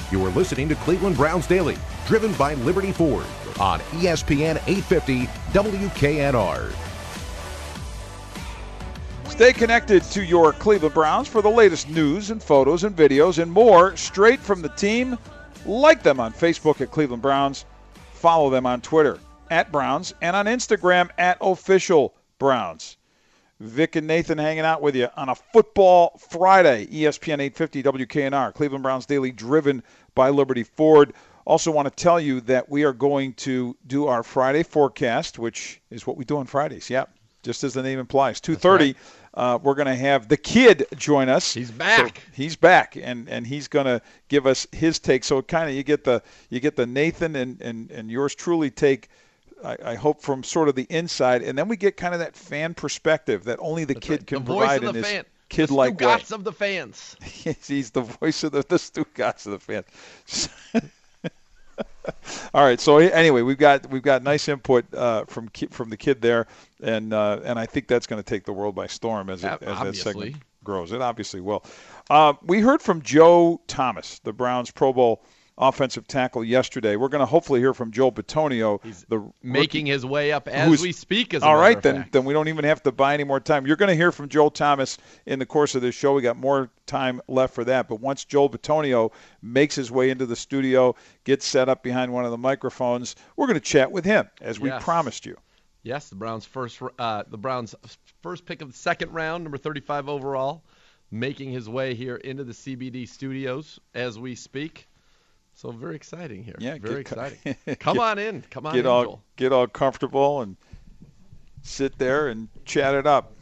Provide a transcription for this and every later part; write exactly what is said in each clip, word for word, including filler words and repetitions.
You are listening to Cleveland Browns Daily, driven by Liberty Ford on E S P N eight fifty W K N R. Stay connected to your Cleveland Browns for the latest news and photos and videos and more straight from the team. Like them on Facebook at Cleveland Browns. Follow them on Twitter at Browns and on Instagram at Official Browns. Vic and Nathan hanging out with you on a Football Friday, E S P N eight fifty W K N R, Cleveland Browns Daily, driven by Liberty Ford. Also want to tell you that we are going to do our Friday forecast, which is what we do on Fridays. Yep, just as the name implies. two thirty, right. uh, we're going to have the kid join us. He's back. So he's back, and, and he's going to give us his take. So kind of you get the you get the Nathan and, and, and yours truly take, I, I hope, from sort of the inside, and then we get kind of that fan perspective that only the That's kid right. can the provide voice of in the his fan. kid-like the way. The of the fans. He's the voice of the the Stugotz of the fans. All right. So anyway, we've got we've got nice input uh, from from the kid there, and uh, and I think that's going to take the world by storm as it, as that segment grows. It obviously will. Uh, we heard from Joe Thomas, the Browns Pro Bowl offensive tackle, yesterday. We're going to hopefully hear from Joel Bitonio. He's the making rookie, his way up as we speak. As a all right, of then fact. then we don't even have to buy any more time. You're going to hear from Joel Thomas in the course of this show. We got more time left for that. But once Joel Bitonio makes his way into the studio, gets set up behind one of the microphones, we're going to chat with him as we yes. promised you. Yes, the Browns' first uh, the Browns' first pick of the second round, number thirty-five overall, making his way here into the C B D studios as we speak. So very exciting here. Yeah, very get, exciting. Come get, on in. Come on get in, all, Joel. Get all comfortable and sit there and chat it up.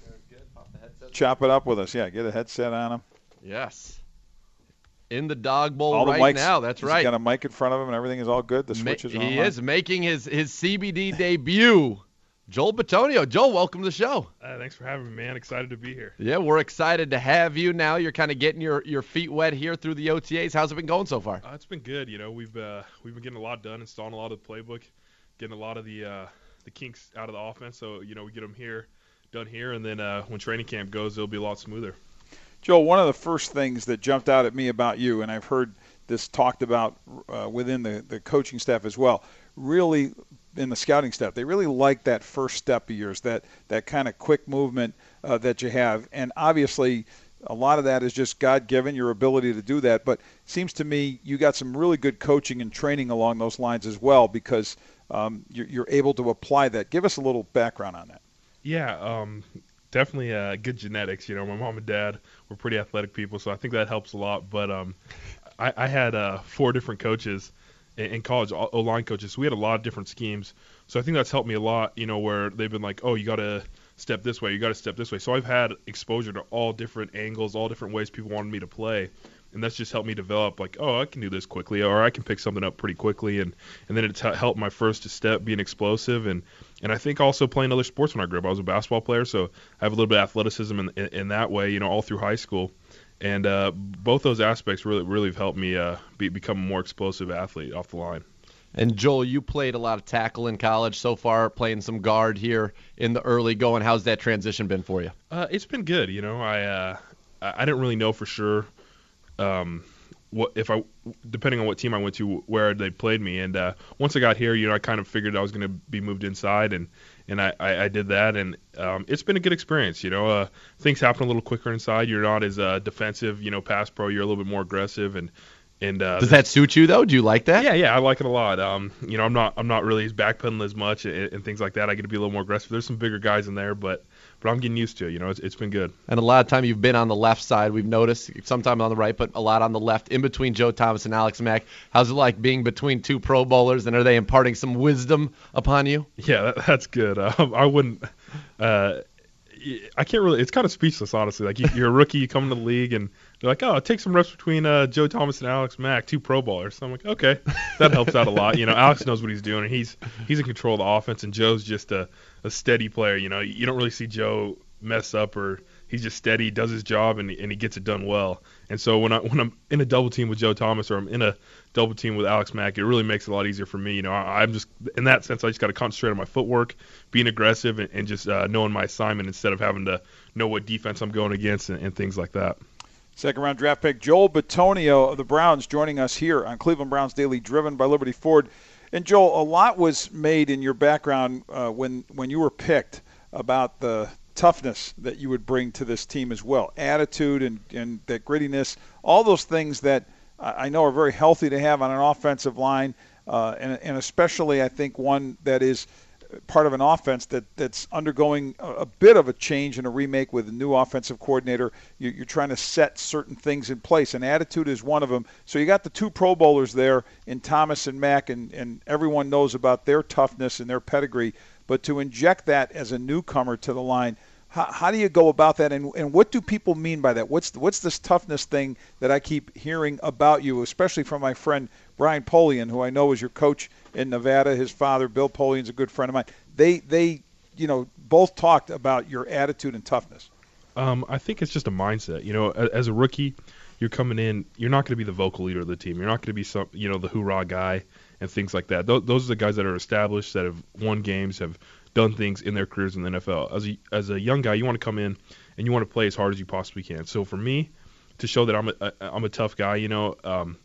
Chop it up with us. Yeah, get a headset on him. Yes. In the dog bowl all the right mics, now. That's right. He's got a mic in front of him and everything is all good. The switches Ma- are on. He is making his, his C B D debut. Joel Bitonio. Joel, welcome to the show. Uh, thanks for having me, man. Excited to be here. Yeah, we're excited to have you now. You're kind of getting your, your feet wet here through the O T As. How's it been going so far? Uh, it's been good. You know, we've uh, we've been getting a lot done, installing a lot of the playbook, getting a lot of the uh, the kinks out of the offense. So, you know, we get them here, done here, and then uh, when training camp goes, it'll be a lot smoother. Joel, one of the first things that jumped out at me about you, and I've heard this talked about uh, within the, the coaching staff as well, really in the scouting staff, they really like that first step of yours, that, that kind of quick movement uh, that you have. And obviously a lot of that is just God-given, your ability to do that. But it seems to me you got some really good coaching and training along those lines as well, because um, you're, you're able to apply that. Give us a little background on that. Yeah, um, definitely uh, good genetics. You know, my mom and dad were pretty athletic people, so I think that helps a lot. But um, I, I had uh, four different coaches in college, O-line coaches. So we had a lot of different schemes. So I think that's helped me a lot, you know, where they've been like, oh, you got to step this way, you got to step this way. So I've had exposure to all different angles, all different ways people wanted me to play. And that's just helped me develop, like, oh, I can do this quickly, or I can pick something up pretty quickly. And, and then it's helped my first step being explosive. And, and I think also playing other sports when I grew up. I was a basketball player, so I have a little bit of athleticism in, in, in that way, you know, all through high school. And uh, both those aspects really really have helped me uh, be, become a more explosive athlete off the line. And, Joel, you played a lot of tackle in college so far, playing some guard here in the early going. How's that transition been for you? Uh, it's been good. You know, I uh, I didn't really know for sure um, what if I, depending on what team I went to, where they played me. And uh, once I got here, you know, I kind of figured I was going to be moved inside, and and I, I, I did that, and um, it's been a good experience. You know, uh, things happen a little quicker inside. You're not as uh, defensive, you know, pass pro. You're a little bit more aggressive, and and uh, does that suit you though? Do you like that? Yeah, yeah, I like it a lot. Um, you know, I'm not I'm not really backpedaling as much and, and things like that. I get to be a little more aggressive. There's some bigger guys in there, but but I'm getting used to it. You know, it's, it's been good. And a lot of time you've been on the left side. We've noticed sometimes on the right, but a lot on the left, in between Joe Thomas and Alex Mack. How's it like being between two Pro Bowlers, and are they imparting some wisdom upon you? Yeah, that, that's good. Um, I wouldn't. Uh, I can't really. It's kind of speechless, honestly. Like you, you're a rookie, you come into the league, and they're like, "Oh, take some reps between uh, Joe Thomas and Alex Mack, two Pro Bowlers." So I'm like, "Okay, that helps out a lot." You know, Alex knows what he's doing, and he's he's in control of the offense, and Joe's just a, a steady player. You know, you don't really see Joe mess up, or he's just steady, he does his job, and and he gets it done well. And so when I when I'm in a double team with Joe Thomas, or I'm in a double team with Alex Mack, it really makes it a lot easier for me. You know, I, I'm just in that sense, I just got to concentrate on my footwork, being aggressive, and, and just uh, knowing my assignment instead of having to know what defense I'm going against and, and things like that. Second round draft pick Joel Bitonio of the Browns joining us here on Cleveland Browns Daily, driven by Liberty Ford. And Joel, a lot was made in your background uh, when when you were picked about the toughness that you would bring to this team as well, attitude and, and that grittiness, all those things that I know are very healthy to have on an offensive line, uh, and, and especially I think one that is part of an offense that, that's undergoing a, a bit of a change and a remake with a new offensive coordinator. You, you're trying to set certain things in place, and attitude is one of them. So you got the two Pro Bowlers there in Thomas and Mack, and, and everyone knows about their toughness and their pedigree. But to inject that as a newcomer to the line, how, how do you go about that, and, and what do people mean by that? What's what's this toughness thing that I keep hearing about you, especially from my friend Brian Polian, who I know is your coach in Nevada. His father, Bill Polian's a good friend of mine. They, they, you know, both talked about your attitude and toughness. Um, I think it's just a mindset. You know, as, as a rookie, you're coming in, you're not going to be the vocal leader of the team. You're not going to be some, you know, the hoorah guy and things like that. Those, those are the guys that are established, that have won games, have done things in their careers in the N F L. As a, as a young guy, you want to come in and you want to play as hard as you possibly can. So for me, to show that I'm a, I'm a tough guy, you know, um,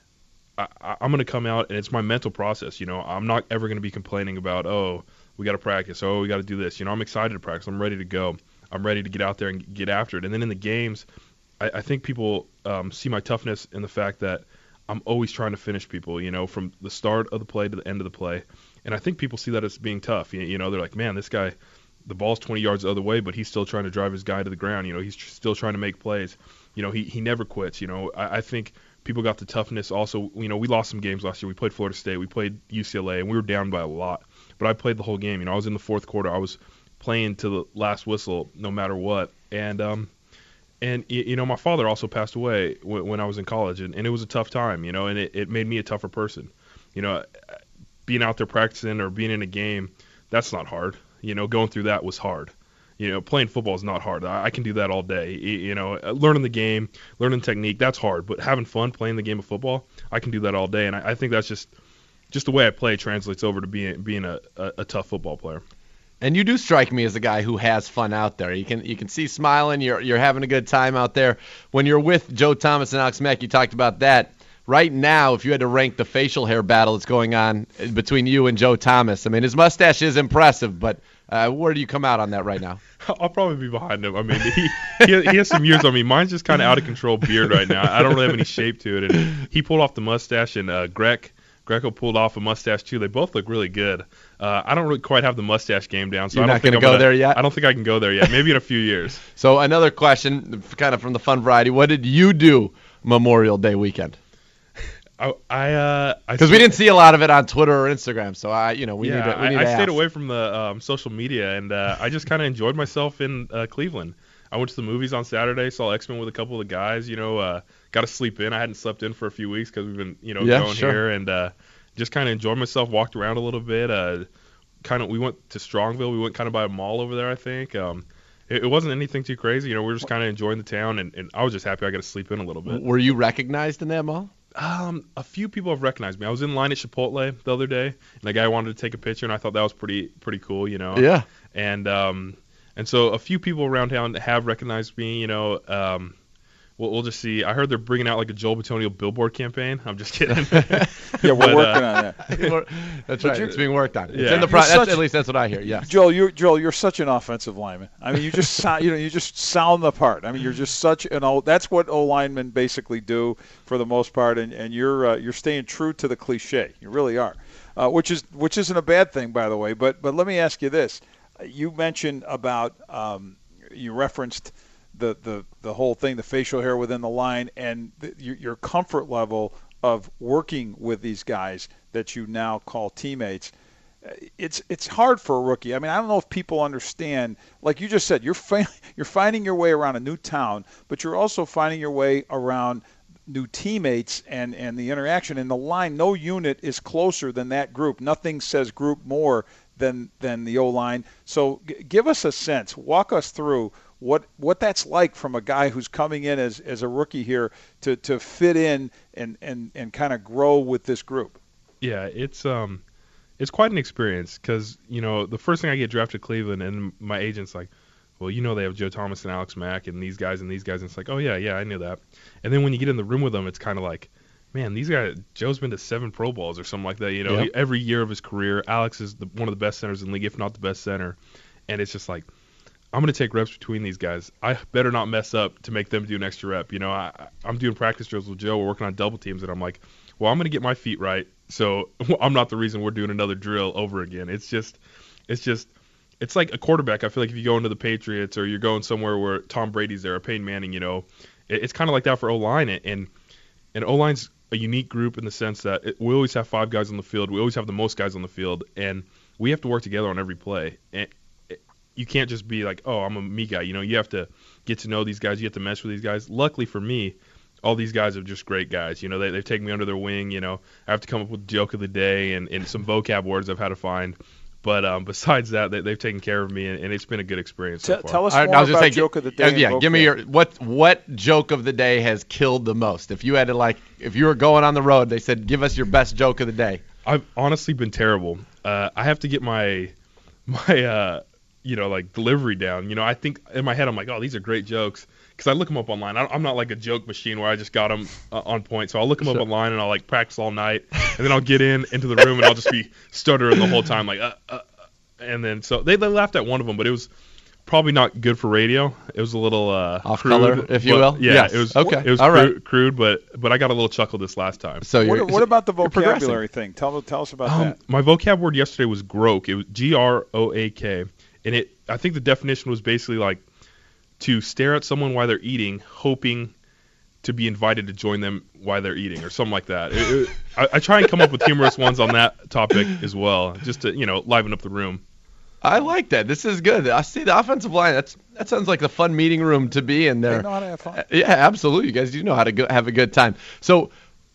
I, I'm going to come out and it's my mental process. You know, I'm not ever going to be complaining about, oh, we got to practice. Oh, we got to do this. You know, I'm excited to practice. I'm ready to go. I'm ready to get out there and get after it. And then in the games, I, I think people um, see my toughness in the fact that I'm always trying to finish people, you know, from the start of the play to the end of the play. And I think people see that as being tough. You, you know, they're like, man, this guy, the ball's twenty yards the other way, but he's still trying to drive his guy to the ground. You know, he's tr- still trying to make plays. You know, he, he never quits. You know, I, I think people got the toughness also. You know, we lost some games last year. We played Florida State. We played U C L A, and we were down by a lot. But I played the whole game. You know, I was in the fourth quarter. I was playing to the last whistle no matter what. And, um, and you know, my father also passed away when, when I was in college, and, and it was a tough time, you know, and it, it made me a tougher person. You know, being out there practicing or being in a game, that's not hard. You know, going through that was hard. You know, playing football is not hard. I, I can do that all day. You, you know, learning the game, learning technique, that's hard. But having fun playing the game of football, I can do that all day. And I, I think that's just just the way I play translates over to being being a, a, a tough football player. And you do strike me as a guy who has fun out there. You can you can see smiling. You're you're having a good time out there. When you're with Joe Thomas and Alex Mack, you talked about that. Right now, if you had to rank the facial hair battle that's going on between you and Joe Thomas, I mean, his mustache is impressive, but uh, where do you come out on that right now? I'll probably be behind him. I mean, he he, he has some years on me. Mine's just kind of out of control beard right now. I don't really have any shape to it. And he pulled off the mustache, and uh, Greg Greco pulled off a mustache too. They both look really good. Uh, I don't really quite have the mustache game down, so You're I don't not think gonna I'm go gonna, there yet? I don't think I can go there yet. Maybe in a few years. So another question, kind of from the fun variety. What did you do Memorial Day weekend? I I uh because we didn't see a lot of it on Twitter or Instagram, so I you know we yeah, need to we need I, to I stayed ask. away from the um, social media, and uh, I just kind of enjoyed myself in uh, Cleveland. I went to the movies on Saturday, saw X-Men with a couple of the guys. You know, uh, got to sleep in. I hadn't slept in for a few weeks because we've been you know Yeah, going sure. here, and uh, just kind of enjoyed myself. Walked around a little bit. Uh, kind of we went to Strongville. We went kind of by a mall over there, I think. Um, it, it wasn't anything too crazy. You know, we were just kind of enjoying the town, and, and I was just happy I got to sleep in a little bit. Were you recognized in that mall? Um, a few people have recognized me. I was in line at Chipotle the other day, and a guy wanted to take a picture, and I thought that was pretty pretty cool, you know. Yeah. And um, and so a few people around town have recognized me, you know. Um, we'll, we'll just see. I heard they're bringing out like a Joel Bitonio billboard campaign. I'm just kidding. Yeah, we're But, uh, working on that. That's right. It's being worked on. It's Yeah. in the pro- You're that's, such- at least that's what I hear. Yes. Joel, you're Joel, you're such an offensive lineman. I mean, you just sound, you know, you just sound the part. I mean, you're just such an O. That's what O linemen basically do for the most part, and and you're uh, you're staying true to the cliche. You really are, uh, which is which isn't a bad thing, by the way. But but let me ask you this: you mentioned about um, you referenced the the the whole thing, the facial hair within the line, and the, your, your comfort level of working with these guys that you now call teammates. It's it's hard for a rookie. I mean, I don't know if people understand. Like you just said, you're fi- you're finding your way around a new town, but you're also finding your way around new teammates and, and the interaction in the line. No unit is closer than that group. Nothing says group more than than the O-line. So g- give us a sense. Walk us through what what that's like from a guy who's coming in as, as a rookie here to, to fit in and, and, and kind of grow with this group. Yeah, it's um, it's quite an experience because you know the first thing I get drafted to Cleveland, and my agent's like, well, you know they have Joe Thomas and Alex Mack and these guys and these guys, and it's like, oh yeah, yeah, I knew that. And then when you get in the room with them, it's kind of like, man, these guys, Joe's been to seven Pro Bowls or something like that, you know, Yep. every year of his career. Alex is the, one of the best centers in the league, if not the best center. And it's just like, I'm going to take reps between these guys. I better not mess up to make them do an extra rep. You know, I, I'm doing practice drills with Joe. We're working on double teams, and I'm like, well, I'm going to get my feet right, so I'm not the reason we're doing another drill over again. It's just, it's just, it's like a quarterback. I feel like if you go into the Patriots or you're going somewhere where Tom Brady's there or Peyton Manning, you know, it, it's kind of like that for O-line. And, and O-line's a unique group in the sense that it, we always have five guys on the field. We always have the most guys on the field, and we have to work together on every play. And you can't just be like, oh, I'm a me guy. You know, you have to get to know these guys. You have to mesh with these guys. Luckily for me, all these guys are just great guys. You know, they, they've taken me under their wing. You know, I have to come up with joke of the day and, and some vocab words I've had to find. But um, besides that, they, they've taken care of me, and, and it's been a good experience so T- far. Tell us All right, more I was about gonna say, joke of the day. uh, and yeah, give me vocab. your what what joke of the day has killed the most? If you had to like, if you were going on the road, they said, give us your best joke of the day. I've honestly been terrible. Uh, I have to get my my uh, you know like delivery down. You know, I think in my head I'm like, oh, these are great jokes because I look them up online. I, I'm not like a joke machine where I just got them uh, on point. So I'll look them Sure. up online and I'll like practice all night, and then I'll get in into the room and I'll just be stuttering the whole time like uh, uh, and then so they, they laughed at one of them, but it was probably not good for radio. It was a little uh, Off crude, color, if you but- will? Yeah, Yes. it was Okay. It was All crude, right. crude, but but I got a little chuckle this last time. So you're, What, what about the you're progressing. vocabulary thing? Tell tell us about Um, that. my vocab word yesterday was groak. It was G R O A K, and it I think the definition was basically like to stare at someone while they're eating, hoping to be invited to join them while they're eating, or something like that. It, it, I, I try and come up with humorous ones on that topic as well, just to you know liven up the room. I like that. This is good. I see the offensive line. That's that sounds like the fun meeting room to be in there. They know how to have fun. Yeah, absolutely. You guys do know how to go, have a good time. So,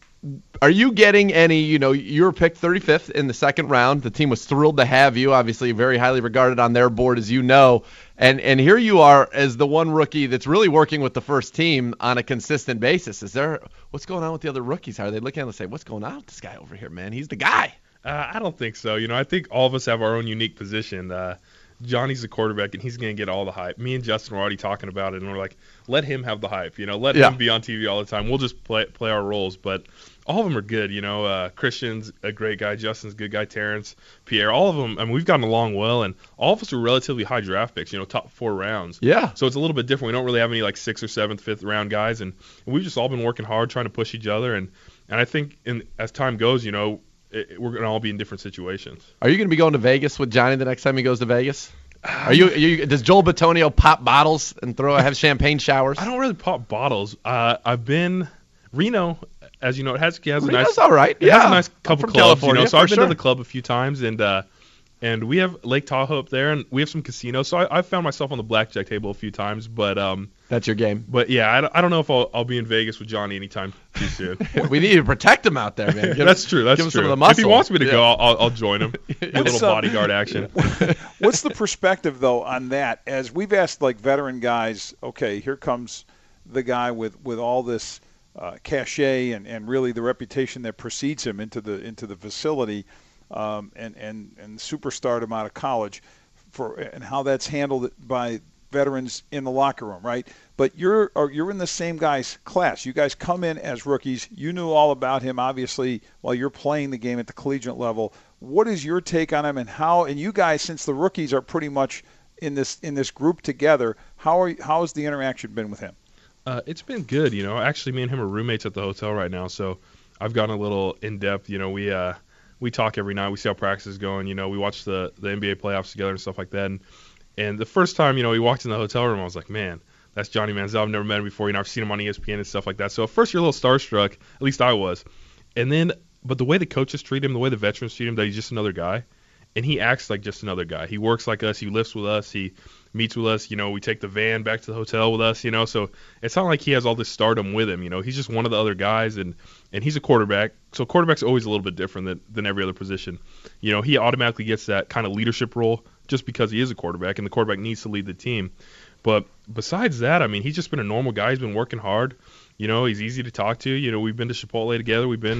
are you getting any? You know, you were picked thirty-fifth in the second round. The team was thrilled to have you. Obviously, very highly regarded on their board, as you know. And and here you are as the one rookie that's really working with the first team on a consistent basis. Is there what's going on with the other rookies? Are they looking at it and say, what's going on with this guy over here, man? He's the guy. Uh, I don't think so. You know, I think all of us have our own unique position. Uh, Johnny's the quarterback, and he's going to get all the hype. Me and Justin were already talking about it, and we're like, let him have the hype. You know, let Yeah. him be on T V all the time. We'll just play play our roles. But all of them are good. You know, uh, Christian's a great guy. Justin's a good guy. Terrence, Pierre, all of them. I mean, we've gotten along well, and all of us are relatively high draft picks. You know, top four rounds. Yeah. So it's a little bit different. We don't really have any like sixth or seventh, fifth round guys, and, and we've just all been working hard, trying to push each other. And and I think in as time goes, you know. It, we're going to all be in different situations. Are you going to be going to Vegas with Johnny the next time he goes to Vegas? Are you? Are you does Joel Bitonio pop bottles and throw have champagne showers? I don't really pop bottles. Uh, I've been Reno, as you know, it has, it has a Reno's nice, all right. it Yeah, has a nice I'm couple from clubs. You California, know, so for I've been sure. to the club a few times, and uh, and we have Lake Tahoe up there, and we have some casinos. So I, I've found myself on the blackjack table a few times, but um, That's your game. but yeah, I, don't- I don't know if I'll, I'll be in Vegas with Johnny anytime too soon. We need to protect him out there, man. Give that's him- true. That's give him true. some of the If he muscle. wants me to Yeah. go, I'll, I'll, I'll join him. A What's little up? bodyguard action. What's the perspective, though, on that? As we've asked, like, veteran guys, okay, here comes the guy with, with all this uh, cachet and, and really the reputation that precedes him into the into the facility um, and, and, and superstardom out of college, for and how that's handled by veterans in the locker room, right? But you're or you're in the same guy's class. You guys come in as rookies. You knew all about him, obviously, while you're playing the game at the collegiate level. What is your take on him, and how? And you guys, since the rookies are pretty much in this in this group together, how are how has the interaction been with him? Uh, it's been good, you know. Actually, me and him are roommates at the hotel right now, so I've gotten a little in depth. You know, we uh, we talk every night. We see how practice is going. You know, we watch the the N B A playoffs together and stuff like that. And, and the first time, you know, he walked in the hotel room, I was like, man, that's Johnny Manziel. I've never met him before. You know, I've seen him on E S P N and stuff like that. So at first, you're a little starstruck. At least I was. And then, but the way the coaches treat him, the way the veterans treat him, that he's just another guy. And he acts like just another guy. He works like us. He lifts with us. He meets with us. You know, we take the van back to the hotel with us, you know. So it's not like he has all this stardom with him, you know. He's just one of the other guys, and, and he's a quarterback. So quarterback's always a little bit different than, than every other position. You know, he automatically gets that kind of leadership role just because he is a quarterback, and the quarterback needs to lead the team. But besides that, I mean, he's just been a normal guy. He's been working hard. You know, he's easy to talk to. You know, we've been to Chipotle together. We've been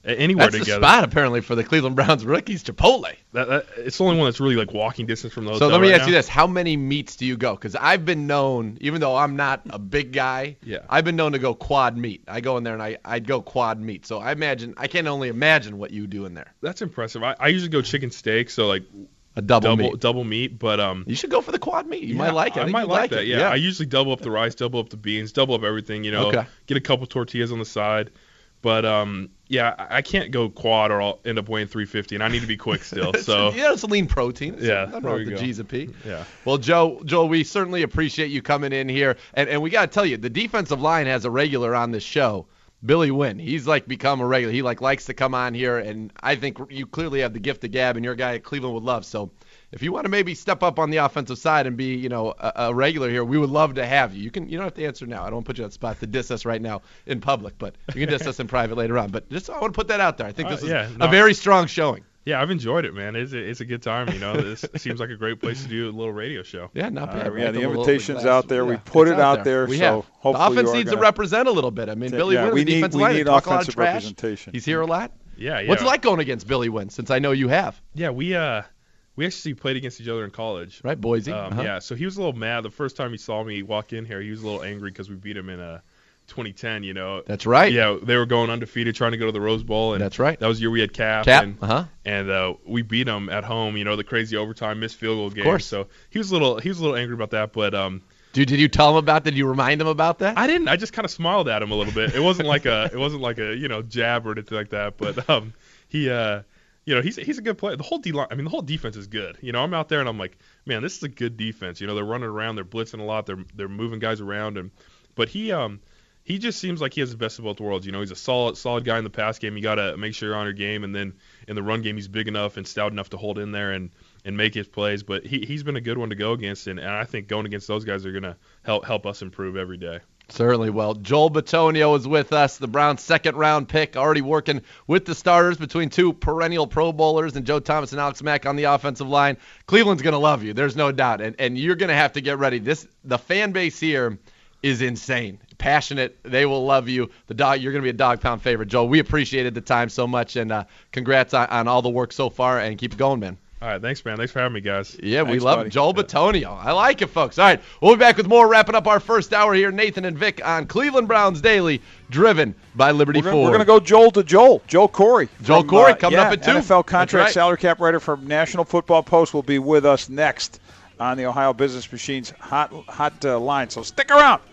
anywhere That's together. the spot apparently for the Cleveland Browns rookies, Chipotle. That, that, it's the only one that's really like walking distance from the So hotel let me right ask now. you this: how many meets do you go? Because I've been known, even though I'm not a big guy, Yeah. I've been known to go quad meat. I go in there and I I'd go quad meat. So I imagine I can only imagine what you do in there. That's impressive. I, I usually go chicken steak, so like A double, double meat. double meat, but um. You should go for the quad meat. You yeah, might like it. I, I think might you'd like, like that. it. Yeah. I usually double up the rice, double up the beans, double up everything. You know, Okay. get a couple tortillas on the side. But um, yeah, I I can't go quad or I'll end up weighing three fifty, and I need to be quick still. So yeah, it's lean protein. It's Yeah, nothing there wrong we with the go. G's a P. yeah. Well, Joe, Joe, we certainly appreciate you coming in here, and and we got to tell you, the defensive line has a regular on this show, Billy Wynn. He's like become a regular. He like likes to come on here, and I think you clearly have the gift of gab, and you're a guy Cleveland would love. So if you want to maybe step up on the offensive side and be, you know, a, a regular here, we would love to have you. You can, you don't have to answer now. I don't want to put you on the spot to diss us right now in public, but you can diss us in private later on. But just I want to put that out there. I think Uh, this is yeah, a no. very strong showing. Yeah, I've enjoyed it, man. It's a, it's a good time. You know, this seems like a great place to do a little radio show. Yeah, not bad. Uh, right? yeah, the little invitation's glass- out there. We yeah, put it's it out there, We so have. hopefully the offense you are needs to gonna- represent a little bit. I mean, Billy yeah, Wynn, we the need defensive we line, need talk a lot of offensive trash. representation. He's here a lot. Yeah, yeah. What's it like going against Billy Wynn? Since I know you have, Yeah, we uh we actually played against each other in college. right, Boise? Um, Uh-huh. Yeah, so he was a little mad the first time he saw me walk in here. He was a little angry because we beat him in uh, twenty ten. You know. That's right. Yeah, they were going undefeated, trying to go to the Rose Bowl, and That's right. that was the year we had Cap. Cap. And, Uh-huh. and uh, we beat them at home. You know, the crazy overtime missed field goal game. course. So he was a little he was a little angry about that, but um, Dude, did you tell him about that? Did you remind him about that? I didn't. I just kind of smiled at him a little bit. It wasn't like a it wasn't like a you know jab or anything like that. But um, he uh, you know he's he's a good player. The whole D line, I mean the whole defense is good. You know, I'm out there and I'm like, man, this is a good defense. You know, they're running around, they're blitzing a lot, they're they're moving guys around, and but he um. He just seems like he has the best of both worlds. You know, he's a solid, solid guy in the pass game. You got to make sure you're on your game, and then in the run game, he's big enough and stout enough to hold in there and, and make his plays. But he he's been a good one to go against, and, and I think going against those guys are gonna help help us improve every day. Certainly. Well, Joel Bitonio is with us, the Browns' second-round pick, already working with the starters between two perennial Pro Bowlers and Joe Thomas and Alex Mack on the offensive line. Cleveland's going to love you. There's no doubt. And and you're going to have to get ready. This the fan base here is insane. Passionate. They will love you. The dog. You're going to be a dog pound favorite, Joel. We appreciated the time so much, and uh, congrats on, on all the work so far, and keep it going, man. All right, thanks, man. Thanks for having me, guys. Yeah, we Thanks, love buddy. it. Joel Bitonio. I like it, folks. All right, we'll be back with more, wrapping up our first hour here. Nathan and Vic on Cleveland Browns Daily, driven by Liberty We're gonna, Ford. we're gonna go Joel to Joel. Joel Corey. Joel from, Corey uh, coming yeah, up at two. N F L contract That's right. salary cap writer from National Football Post will be with us next on the Ohio Business Machine's hot hot uh, line. So stick around.